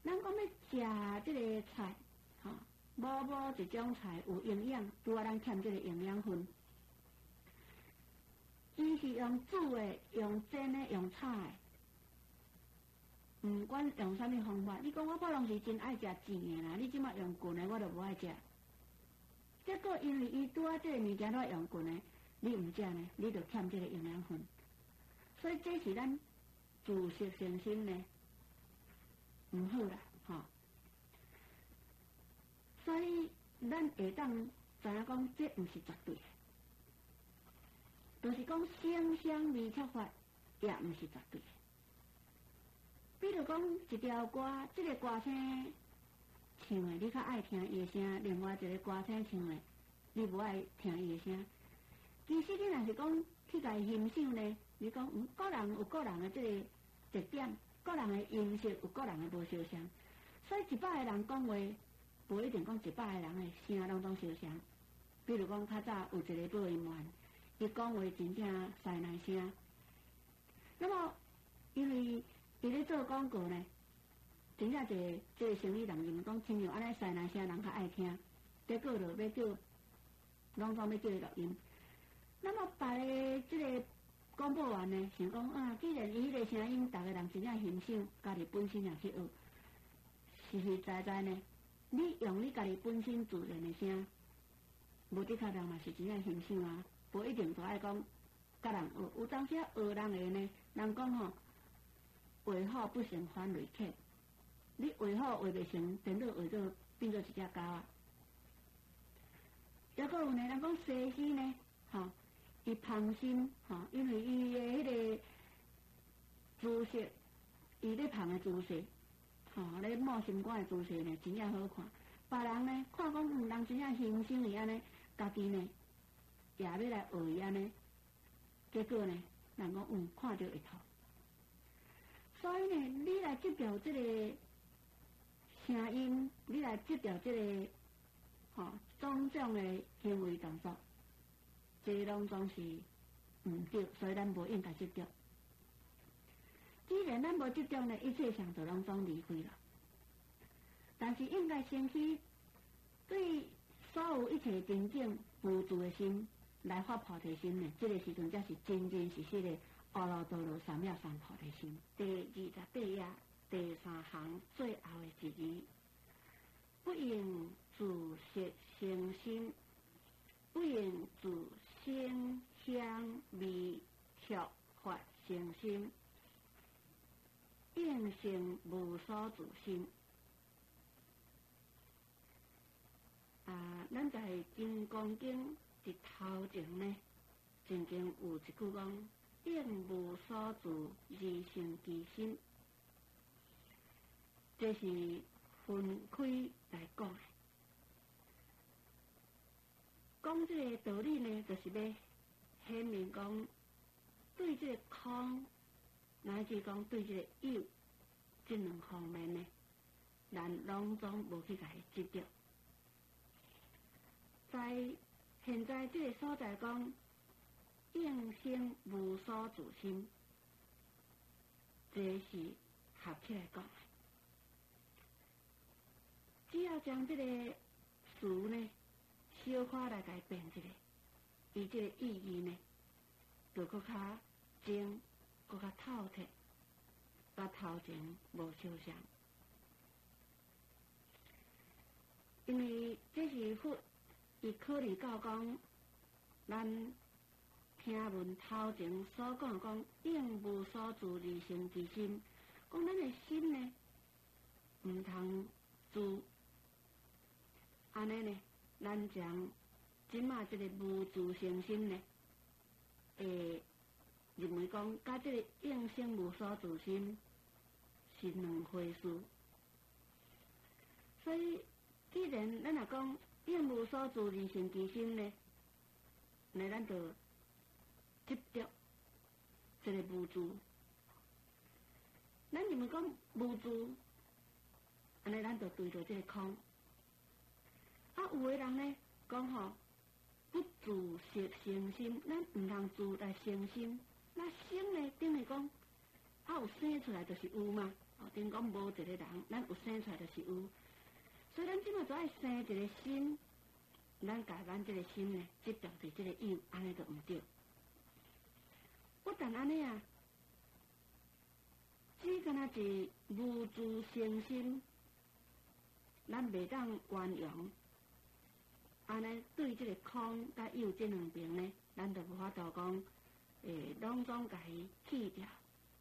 咱讲要食这个菜，某一种菜有营养，拄啊咱欠这个营养分。伊是用煮的、用煎的、用炒的，不管用啥物方法。你讲我拢是真爱食煎的啦，你即马用滚的我就无爱食。结果因为伊拄啊这个物件都用滚的，你唔食呢，你就欠这个营养分。所以这是咱自食成心呢，唔好啦，所以咱会当知影讲，这唔是绝对的。就是讲声香味触法也唔是绝对的。比如讲一条歌，这个歌星唱的你较爱听伊的声，另外一个歌星唱的你不爱听伊的声。其实你若是讲去甲伊欣赏呢，你讲个人有个人的这个特点，个人的音色有个人的无相像，所以100个人讲话，不一定讲100个人的声拢总相像。比如讲较早有一个播音员。伊讲话真正塞奶声，那么因为伊咧做广告呢，真正这个生意人认为讲，亲像安尼塞奶声人较爱听，结果就要叫，拢总要叫伊录音。那么别个这个广播员呢，想讲既然伊迄个声音，大家人真正欣赏，家己本身也去学，实实在在呢，你用你家己本身自然的声，无的确人嘛是真正欣赏啊。不一定都爱讲甲人学，有当时学人个呢，人讲话好不成反类客，你话好话袂成，等到话做变做一只狗啊。抑个有呢，人讲西施呢，伊芳心，因为伊的迄个姿势，伊咧芳的姿势，咧摸心肝的姿势呢，真正好看。别人呢，看讲人真正欣赏伊安尼，家己呢。也要来学伊安尼，结果呢，人讲看着会透。所以呢，你来接调这个声音，你来接调这个种种的行为动作，这拢总是唔对，所以咱无应该接调。既然咱无接调呢，一切上就拢总离开了。但是应该先去对所有一切真正付诸的心。来发菩提心呢，这个时阵才是真真实实的阿耨多罗三藐三菩提心。第28页第3行最后的一字，不应自色成心，不应自声香味触法成心，应成无所自心。咱在《金刚经》伫头前呢，曾经有一句讲：“应无所住而成其心。”这是分开来讲的。讲这个道理呢，就是要显明讲，对这个空，乃至讲对这个有，这两方面呢，咱拢总无去甲伊执着。在现在这个所在讲，应生无所自心，这是合起来讲的。只要将这个词呢，小可来改变一下，伊这个意义呢，就更较精，更较透彻，甲头前无相像。因为这是佛。伊考虑到讲，咱听闻头前所讲应无所住而成其心，讲咱的心呢，唔通住，安尼呢，咱将即马这个无住成心呢，认为讲，甲这个应生无所住心是两回事，所以既然咱若讲。应无所住而成其心呢，那咱就执着这个无住。咱认为讲无住，安尼咱就对着这个空。有的人呢讲不自色成心，咱唔通自来成心。那心呢，等于讲有生出来就是有嘛， 等于讲无一个人，咱有生出来就是有，所以咱即马就爱生一个心，咱甲咱这个心呢，执着伫这个有，安尼就毋对。不但安尼啊，只敢若是无自性心，咱袂当圆融。安尼对这个空甲有这两边呢，咱就无法度讲，拢总甲伊去掉。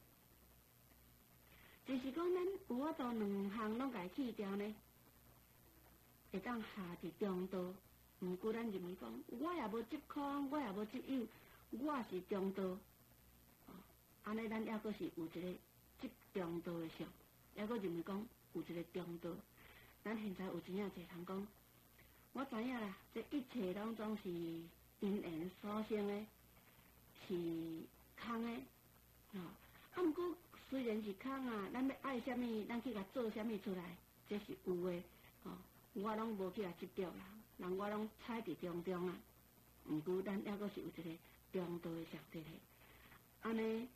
就是讲，咱有法度两项拢甲伊去掉呢，会当下伫中道。毋过咱认为讲，我也无执空，我也无执有，我是中道。安尼咱抑阁是有一个执中道的相，抑阁认为讲有一个中道。咱现在有真正侪人讲，我知影啦，这一切拢总是因缘所生的，是空的。毋过虽然是空啊，咱要爱啥物，咱去甲做啥物出来，这是有的。我拢无去甲执着啦，人我拢踩伫中中啊。毋过咱抑阁是有一个中道的相对的。安尼，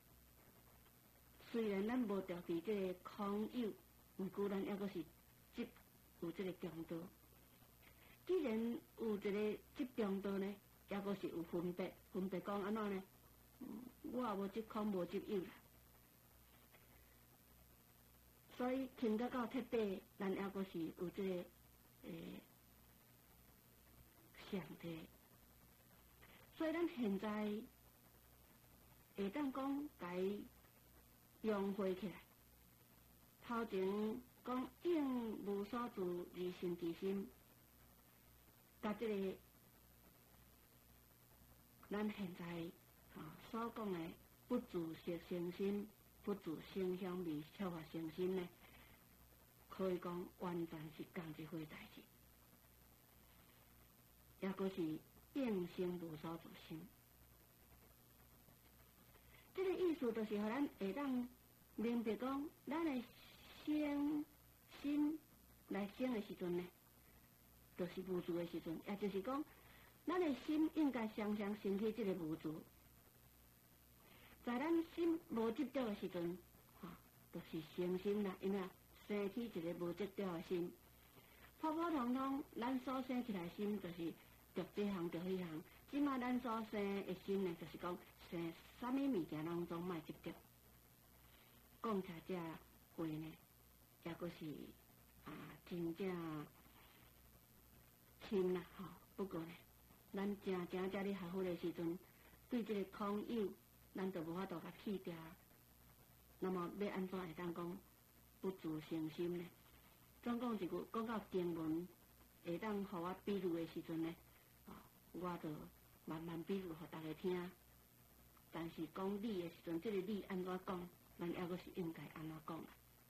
虽然咱无着伫这个空有，毋过咱抑阁是执有这个中道。既然有一个执中道呢，抑阁是有分别，分别讲安怎呢？我也无执空，无执有啦。所以听得到彻底，咱抑阁是有这个相对。所以咱现在会当讲甲伊融会起来。头前讲应无所住而心之心，甲这个咱现在所讲的不自色生心。不自性香味触法生心呢，可以讲完全是同一回代志，抑阁是应生无所住心。这个意思就是，互咱会当明白讲，咱的生心来生的时阵呢，就是无助的时阵，也就是讲，咱的心应该常常升起这个无助。在咱心无执着的时阵，就是生心啦，因为生起一个无执着的心。普普通通，咱所生起来心就是着这项着迄项。即马咱所生的心呢，就是讲生啥物物件拢总莫执着。讲起来这话呢，抑阁是真正深啦，不过呢，咱正这里学佛的时阵，对这个空有。咱就无法度甲去掉，那么要安怎会当讲不自性心呢？总讲一句，讲到经文会当互我比喻的时阵呢，我就慢慢比喻互大家听。但是讲理的时阵，这个理安怎讲，咱抑阁是应该安怎讲啦。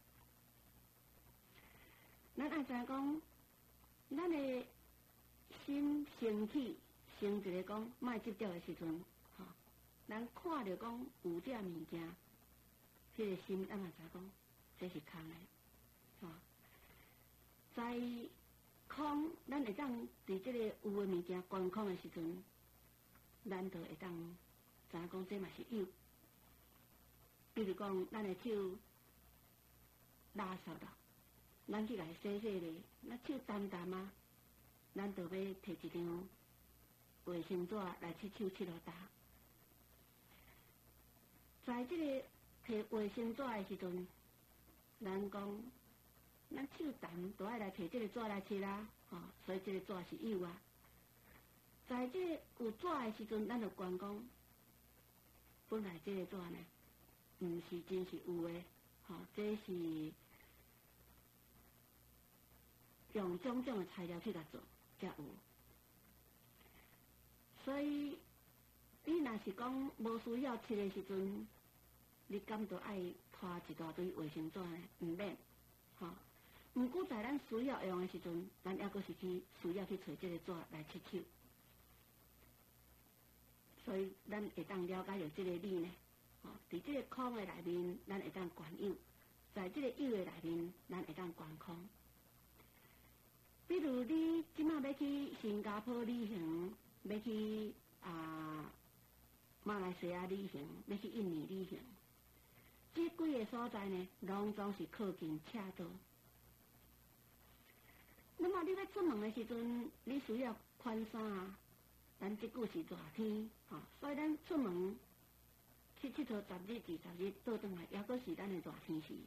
咱爱知讲，咱的心升起，生一个讲莫执着的时阵。咱看着讲有这物件，这个心咱嘛知讲，这是空的，在空，咱会当伫这个有的物件观空的时阵，咱就会当知影讲这嘛是有。比如讲，咱的手垃圾啦，咱去来洗洗咧，咱手澹澹啊，咱就要摕一张卫生纸来去手拭落干。在这个摕卫生纸的时阵，咱讲，咱手澹，就爱来摕这个纸来拭啦，所以这个纸是有啊。在这个有纸的时阵，咱就观讲，本来这个纸呢，毋是真是有的，这是用种种的材料去甲做，才有。所以，你若是讲无需要拭的时阵，你敢都爱拖一大堆卫生纸呢？毋免，毋过在咱需要用的时阵，咱抑阁是去需要去找这个纸来拭手。所以咱会当了解到这个理呢，伫这个空的内面，咱会当观有；在这个有的内面，咱会当观空。比如你即马要去新加坡旅行，要去马来西亚旅行，要去印尼旅行。 这几个所在呢，拢总是靠近赤道。那么你要出门的时阵，你需要宽衫啊。咱即久是热天，所以咱出门去佚佗10日、20日倒转来，抑阁是咱的热天时。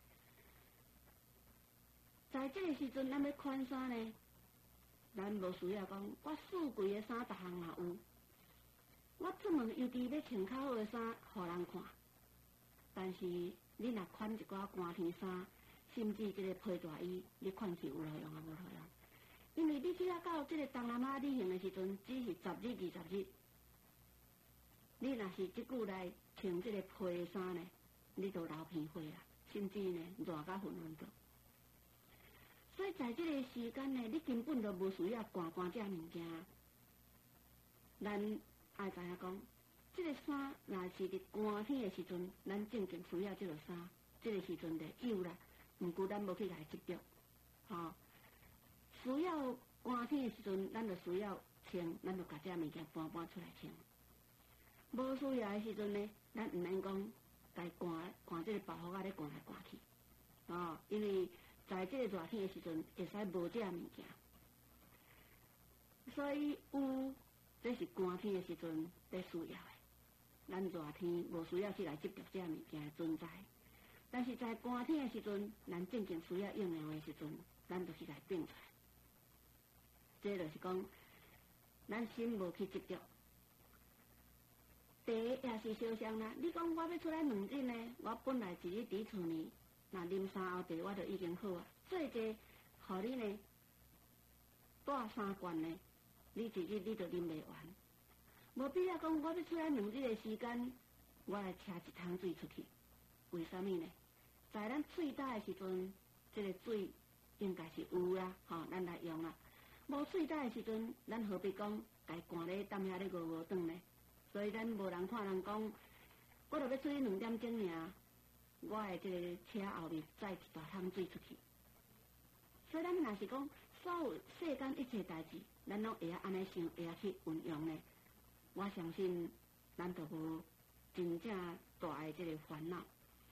在这个时阵，咱要宽衫呢，咱无需要讲，我四季的衫逐项也有。我出门尤其要穿较好的衫，互人看。但是你若款一寡寒天衫，甚至这个披大衣，你看起有路用啊无路用？因为你去到这个东南亚旅行的时阵，只是10日、20日。你若是即久来穿这个披衫呢，你都流鼻血啊，甚至呢热甲昏昏倒。所以在这个时间呢，你根本就无需要寒这物件。咱爱知影讲，这个衫若是伫寒天的时阵，咱正经需要这个衫，这个时阵就有啦。毋过咱无去甲伊执着，需要寒天的时阵，咱就需要穿，咱就甲这物件搬出来穿。无需要的时阵呢，咱毋免讲该寒这个包袱啊咧寒来寒去，因为在这个热天的时阵，会使无这物件。所以有，这是寒天的时阵得需要的。咱热天无需要去来执着这物件的存在。但是在寒天的时阵，咱正经需要用量的时阵，咱就是来变出来。这就是讲，咱心无去执着。茶也是相像啦。你讲我要出来2日呢，我本来一日伫厝呢，那啉3盒茶我就已经好啊。做者，互你呢带3罐呢，你一日你就啉袂完。无必要讲我要出来2日的时间，我来车一桶水出去。为什么呢？在咱喙焦的时阵，这个水应该是有啦，咱来用啦。无喙焦的时阵，咱何必讲家寒咧踮遐咧饿转呢？所以咱无人看人讲，我著要出去2点钟尔，我的这个车后面载一大桶水出去。所以咱若是讲所有世间一切代志，咱拢会安尼想，会去运用呢。我相信咱就无真正大的这个烦恼。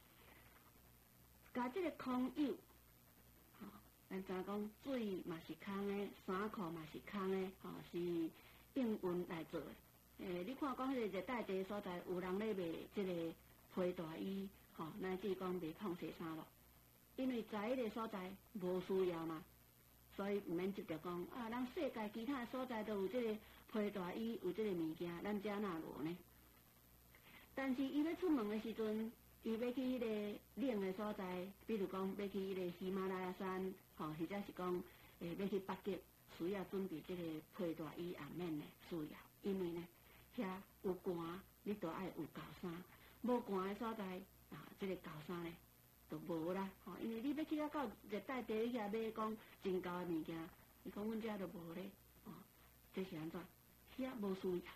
甲这个空有，咱知影讲水嘛是空的，衫裤嘛是空的，是应运来做的。你看讲迄个热带地所在，有人咧卖这个披大衣，乃至讲卖碰洗衫咯。因为在迄个所在无需要嘛，所以毋免执着讲咱世界其他所在都有这个披大衣，有这个物件，咱遮哪无呢？但是伊要出门的时阵，伊要去迄个冷的所在，比如讲要去迄个喜马拉雅山，或者是讲要去北极，需要准备这个披大衣也免呢需要，因为呢遐有寒，你都爱有厚衫；无寒的所在这个厚衫呢就无啦。因为你要去到热带地遐买讲真厚的物件，你讲阮遮就无咧。这是安怎？遐无需要。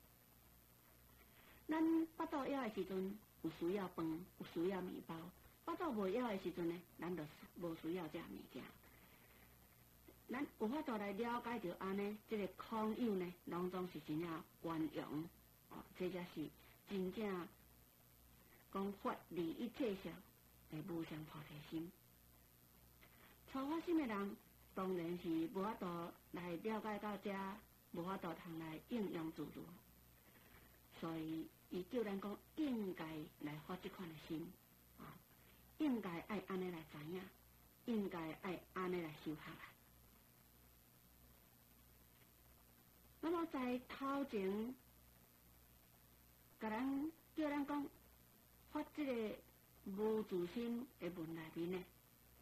咱腹肚枵的时阵，有需要饭，有需要面包；腹肚无枵的时阵呢，咱就无需要这物件。咱有法度来了解到安尼，这个空有呢，拢总是真正圆融。这才是真正讲法利一切相的无上菩提心。初发心的人，当然是无法度来了解到这，无法度通来应用自如。所以，伊叫咱讲应该来发这款的心，应该爱安尼来知影，应该爱安尼来修学啦。那么在头前，甲咱叫咱讲发这个无自心的文内面呢，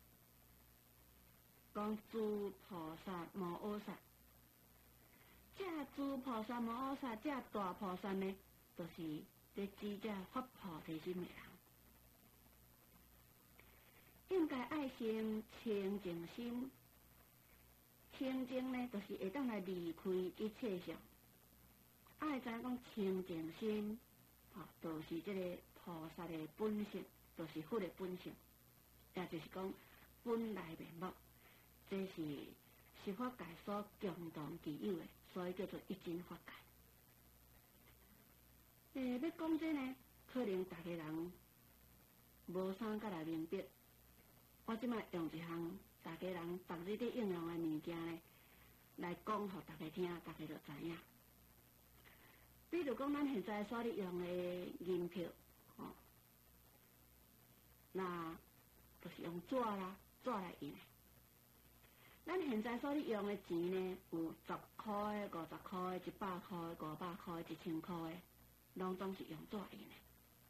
讲诸菩萨摩诃萨，这诸菩萨摩诃萨，这大菩萨呢，就是在指这发菩提心的人，应该爱生清净心。清净呢，就是会当来离开一切相。爱知讲清净心，就是这个菩萨的本性，就是佛的本性，也就是讲本来面目。这是十法界所共同具有的，所以叫做一真法界。要讲这呢，可能大家人无啥甲来明白。我即摆用一项大家人逐日伫应用的物件呢，来讲互大家听，大家就知影。比如讲，咱现在所咧用的银票，那就是用纸啦，纸来印的。咱现在所咧用的钱呢，有10块的、50块的、100块的、500块的、1000块的，拢总是用纸印的。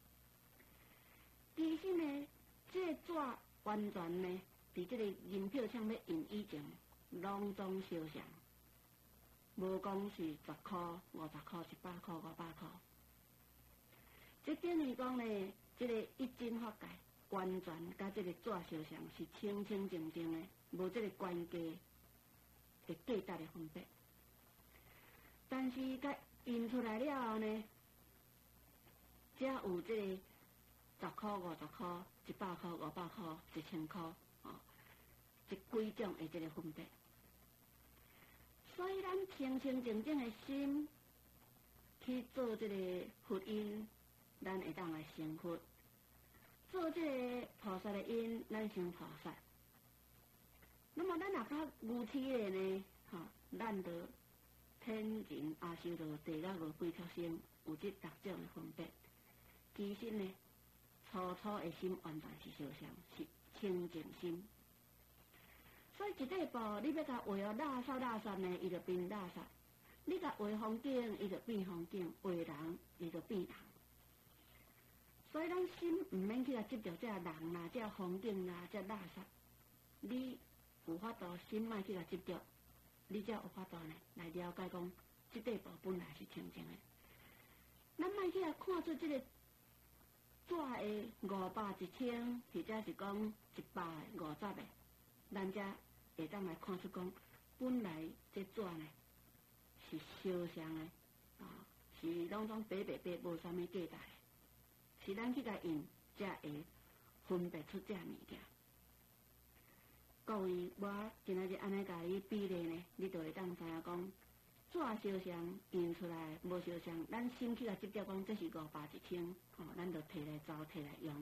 其实呢，这个纸完全呢，伫这个银票上要印以前，拢总相像，无讲是10块、50块、100块、500块。这等于讲呢，这个一金发界完全甲这个纸相像，是清清净净的，无这个关价的价值的分别。但是甲印出来了后呢，才有这个10块、50块、100块、500块、1000块，这几种的这个分别。所以咱清清净净的心去做这个佛印，咱会当来成佛；做这个菩萨的因，咱成菩萨。那么咱若较愚痴的呢，咱就天人阿修罗地狱无几条星，有这6种的分别。其实呢，初初的心完全是相像，是清净心。所以一块布，你要甲画垃圾呢，伊就变垃圾；你甲画风景，伊就变风景；画人，伊就变人。所以咱心毋免去甲执着这人啦、这风景啦、这垃圾。你有法度心莫去甲执着，你才有法度呢来了解讲，这块布本来是清净的。咱莫去甲看出这个纸的500、1000，或者是讲100、50的，咱才会当来看出讲，本来这纸呢是相像的，是拢总白白白，无啥物价值的，是咱去甲印才会分别出这物件。各位，我今仔日安尼甲你比例呢，你就会当知影讲，纸相像印出来无相像，咱心去甲执着讲这是500、1000，咱就摕来走，摕来用。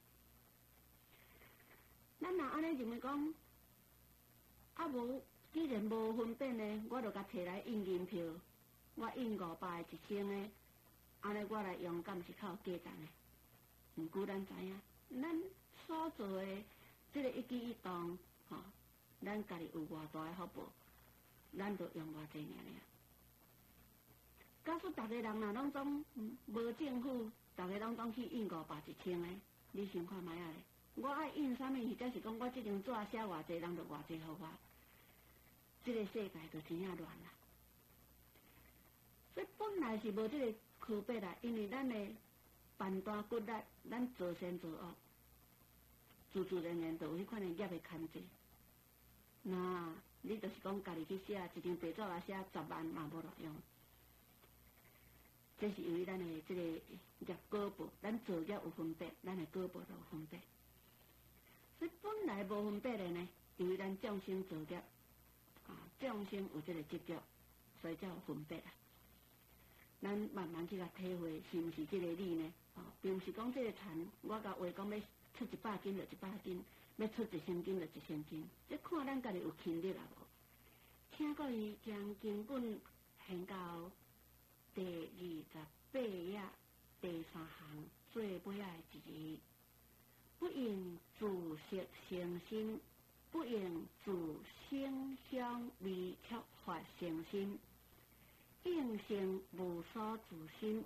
咱若安尼认为讲，无，既然无分辨呢，我就甲摕来印银票，我印500的、1000的，安尼我来用，敢是较有价值呢？毋过咱知影，咱所做的这个一举一动，咱家己有偌大的福报，咱就用偌济尔。假使逐个人若拢总无政府，逐个拢总去印500、1000的，你想看卖啊咧？我爱印啥物，或者是讲我这张纸写偌济，人就偌济互我。这个世界就真正乱啦。所以本来是无这个区别啦，因为咱的判断骨力，咱做善做恶，自自然然就有迄款的业的牵制。那你就是讲家己去写一张白纸来写10万嘛无路用。这是由于咱的这个业果报，咱做业有分别，咱的果报就有分别。所以本来无分别的呢，由于咱众生做业，众生有这个执着，所以才有分别啊。咱慢慢去甲体会，是毋是这个理呢？并不是讲这个田，我甲话讲要出100斤就100斤，要出1000斤就1000斤，这看咱家己有轻力啊无？请各位将经本献到第28页第3行最尾仔的一字，不应自色成心，不应自性香味触法成心，应性无所自心。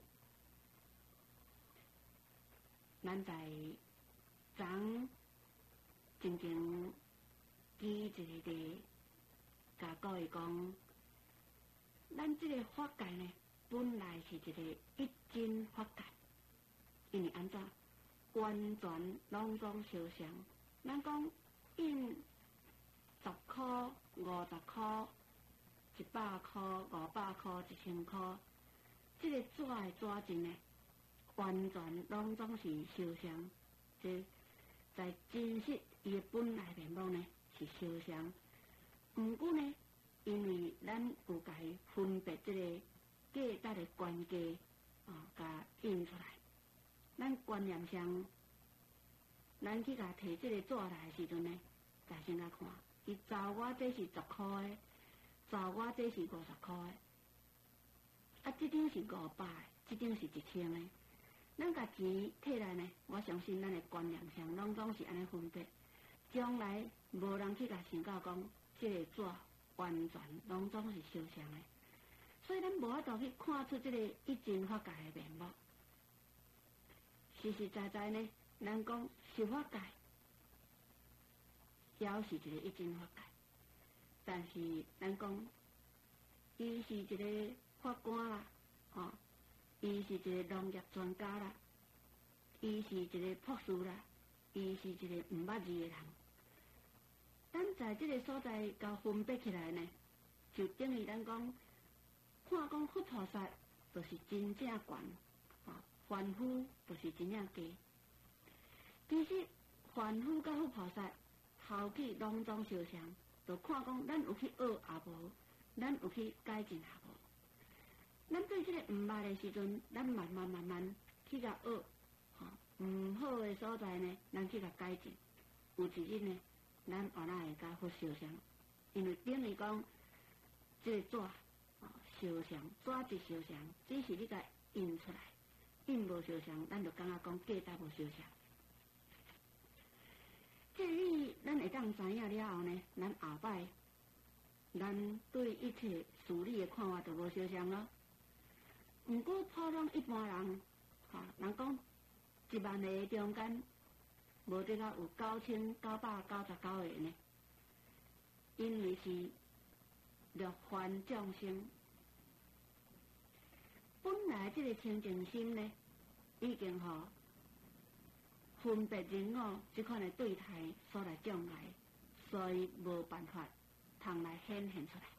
咱在昨真正举一个例，甲各位讲，咱这个法界呢，本来是一个一真法界，因为安怎完全拢总相像。咱讲印10块、50块、100块、500块、1000块，这个纸的纸钱呢，完全拢总是相像。这在真实伊的本来面目呢是相像，毋过呢，因为咱有甲伊分别这个价值的关键，甲印出来，咱观念上咱去甲摕即个纸来的时阵呢，家先甲看，伊找我这是10块的，找我这是50块的，啊，这张是500的，这张是1000的。咱甲钱摕来呢，我相信咱的观念上拢总是安尼分别，将来无人去甲想到讲，即个纸完全拢总是相像的，所以咱无法度去看出即个一真法界的面目。实实在在呢，咱讲是法界，也是一个一真法界，但是咱讲，伊是一个法官啦，吼。伊是一个农业专家啦，伊是一个博士啦，伊是一个毋捌字的人。咱在这个所在甲分别起来呢，就等于咱讲，看讲佛菩萨就是真正悬，凡夫就是真正低。其实凡夫甲佛菩萨后起拢总相像，就看讲咱有去学也无，咱有去改进也无。咱对这个毋捌的时阵，咱慢慢去甲学，毋好的所在呢，咱去甲改进。有一日呢，咱后来会甲佛相像，因为等于讲，这个纸，相像，纸是相像，只是你甲印出来，印无相像，咱就感觉讲价值无相像。这理咱会当知影了后呢，咱后摆，咱对一切事理的看法就无相像咯。毋过普通一般人，人讲10000个中间，无得到有9999个呢，因为是略凡众生，本来这个清净心呢，已经分别人我这款的对态所来障碍，所以无办法通来显现出来。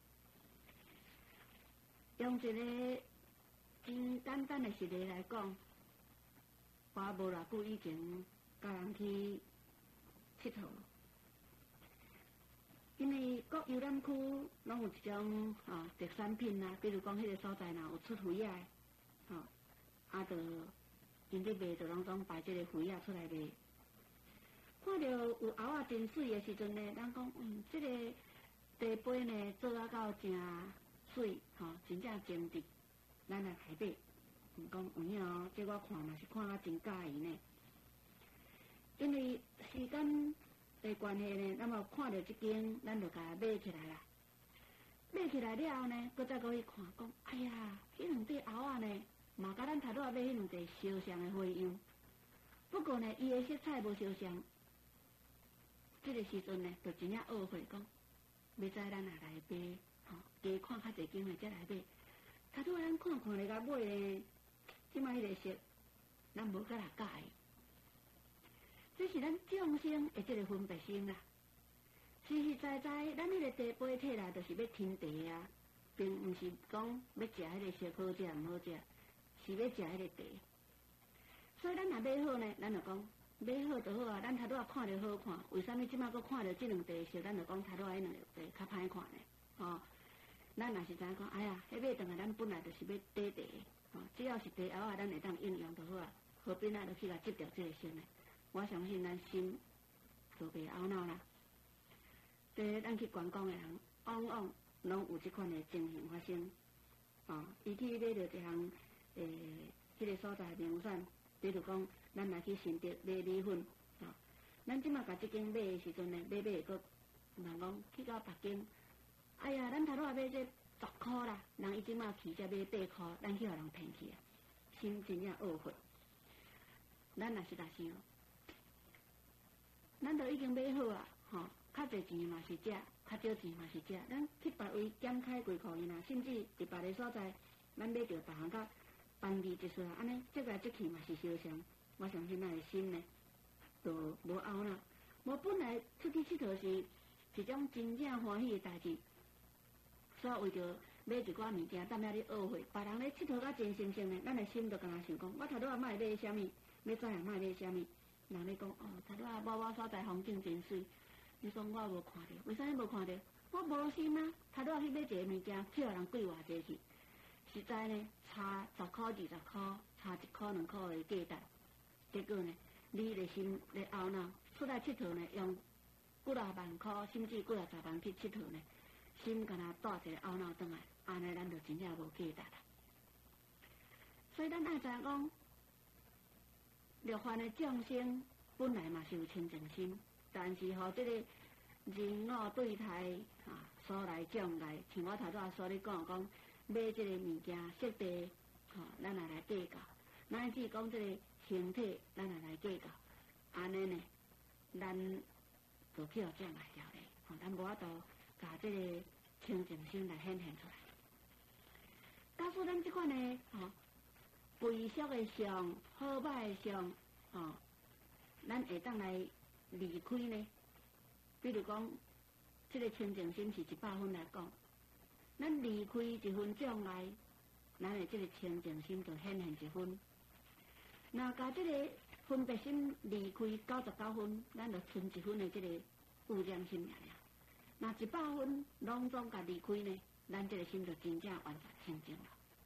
用一个真简单的实例来讲，我无偌久以前甲人去佚佗，因为各游览区拢有一种特产品啊，比如讲迄个所在若有出鱼仔的，就因咧卖就拢总摆即个鱼仔出来卖。看到有蚵仔真水的时阵呢，咱讲即个地杯呢做到真水，真正精致。咱来台北，讲有影这我看嘛是看啊真介意呢。因为时间的关系呢，那么看到这间，咱就甲买起来啦。买起来了后呢，搁再去看，讲哎呀，迄两块蚵仔呢，嘛甲咱头拄仔买迄两块相像的花样。不过呢，伊的色彩无相像。这个时阵呢，就真正懊悔讲，要知咱也来买，加看较侪间的才来买。头拄咱看咧甲买咧，即摆迄个色，咱无甲来介意。这是咱众生的这个分别心啦。实实在在，咱迄个茶杯摕来，就是要添茶啊，并毋是讲要食迄个色好食毋好食，是要食迄个茶。所以咱若买好呢，咱就讲买好就好啊。咱头拄仔看着好看，为什么即摆佫看着这两茶色，咱就讲头拄仔迄两茶较歹看呢？咱若是知影讲，哎呀，迄买转来，咱本来就是要底茶，只要是茶蚵仔，咱会当应用就好啊。何必就去甲执着这个心呢？我相信咱心就袂懊恼啦。即咱去观光的人，往往拢有即款的情形发生。伊去买着一项迄个所在名产，比如讲，咱来去新竹买米粉，咱即马甲即间买的时阵呢，买会佫人讲去到别间。哎呀，咱头拄仔买这10块啦，人伊即马起才买8块，咱去互人骗去啊，心真正懊悔。咱若是来想，咱都已经买好啊，较侪钱嘛是食，较少钱嘛是食。咱去别位减开贵互因啊，甚至伫别个所在，咱买着别项甲便宜一丝啊，安尼折来折去嘛是相像。我相信咱的心呢，就无懊恼。无本来出去佚佗是一种真正欢喜的代志。所以为着买一寡物件，踮遐咧懊悔，别人咧佚佗甲真新鲜呢，咱的心就干那想讲，我头拄仔卖买啥物，要怎样卖买啥物？人咧讲头拄仔某所在风景真水，你讲我无看到，为啥物无看到？我无心啊，头拄仔去买一个物件，去互人贵偌济去，实在呢差10块20块，差1块2块的价值，结果呢， 你的心咧懊恼，出来佚佗呢，用几啊万块，甚至几啊十万去佚佗呢，心敢若带一个懊恼转来，安尼咱就真正无价值啦。所以咱爱知影讲，六凡的众生本来嘛是有清净心，但是吼这个人我对待所来障碍，像我头早所你讲买这个物件设地，咱也来计较，乃至讲这个形体，咱也来计较，安尼呢，咱就去互障碍掉咧，咱无法度把这个清净心来显现出来。假使咱这款呢，背俗的相、好歹的相，咱会当来离开呢？比如讲，这个清净心是100分来讲，咱离开1分障碍，咱的这个清净心就显现1分。那甲这个分别心离开99分，咱就剩1分的这个污染心尔。那100分拢总甲离开呢，咱这个心就真正完全清净了。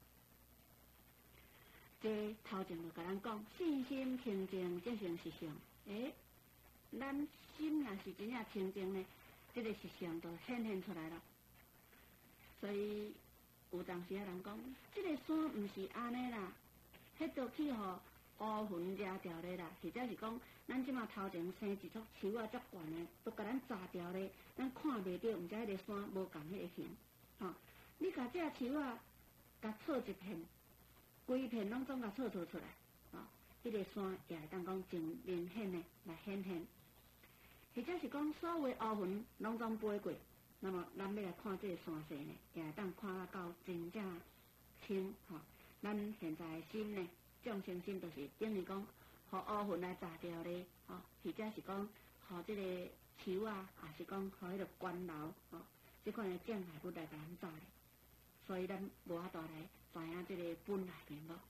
这头前就甲咱讲，信心清净即成实相。咱心若是真正清净呢，这个实相就显现出来了。所以有当时人讲，这个山毋是安尼啦，迄就去互乌云遮掉咧啦，或者是讲，咱即马头前生一撮树啊，足悬的，都甲咱炸掉咧，咱看袂到，毋知迄个山无共迄个形。你甲这树啊，甲错一片。规片拢总甲错出来，迄个山也会当讲真明显的来显现，或者是讲所有的乌云拢总飞过，那么咱要来看这个山势呢，也会当看到真正清。咱现在的心呢，众生心就是等于讲，互乌云来炸掉咧，或者是讲，互这个树啊，也是讲互迄个关楼，这款的障碍物来甲咱炸咧，所以咱无法度来知影这个本来面目。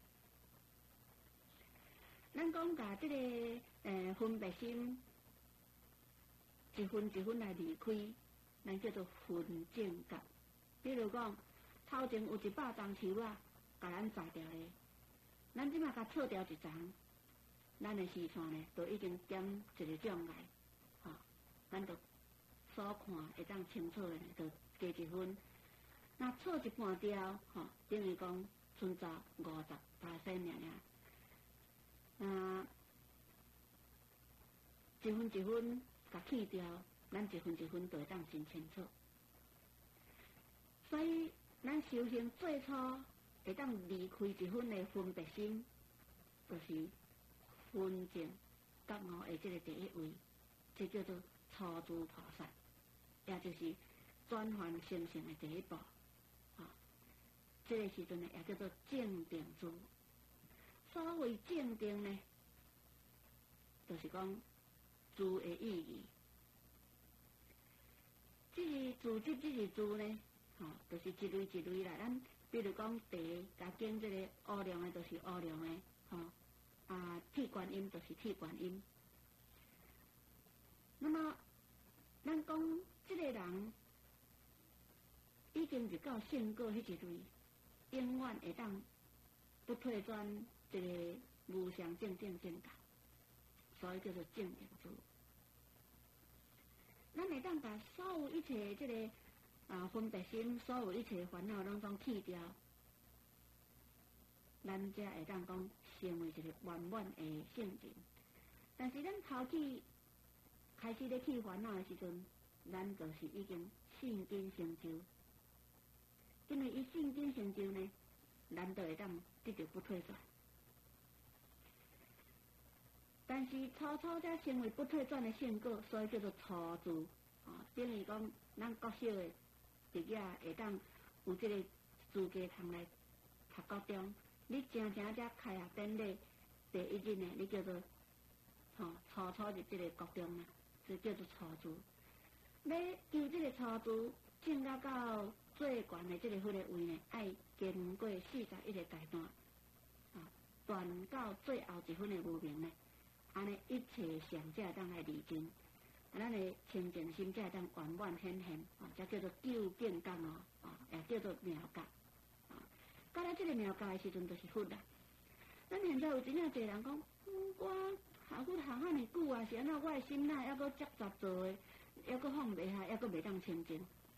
咱讲甲这个分别心1分1分来离开，咱叫做分正觉。比如讲，头前有100丛树啊，甲咱炸掉咧，咱即马甲错掉1丛，咱的视线呢，就已经减一个障碍，咱就所看会当清楚的呢，就加1分。那错一半掉，等于讲剩下50%尔。1分1分甲去掉，咱1分1分就会当真清楚。所以咱修行最初会当离开1分的分别心，就是分净觉悟的这个第一位，这叫做初住菩萨，也就是转换心性的第一步。这个时阵呢，也叫做正定住。所谓正定呢，就是讲住的意义。这住这是住呢，就是一类一类啦。咱比如讲茶，甲经这个乌量的，就是乌量的，铁观音就是铁观音。那么，咱讲这个人已经入到圣果迄一类。永远会当不退转这个无上正正正觉，所以叫做正定住。咱会当把所有一切这个分别心，所有一切烦恼拢总去掉，咱才会当讲成为一个圆满的圣人。但是咱头起开始咧去烦恼的时阵，咱就是已经信根成就。因为伊信根成就呢，咱就会当得到不退转。但是初初才成为不退转的圣果，所以叫做初住。等于讲，咱国小的弟仔会当有这个资格通来读高中，你真正才开学典礼第一日呢，你叫做初初入这个国中啊，就叫做初住。要求这个初住进到最悬的这个位呢，爱经过41个阶段，断到最后1分的无明呢，安尼一切上才当来理清，咱的清净心才当圆满显现，才叫做究竟觉也叫做妙觉。到了这个妙觉的时阵，就是佛啦。咱现在有真正侪人讲，我啊，我行遐尼久啊，是安怎我的心呐，还阁杂做诶，还阁放袂下，还阁袂当清净。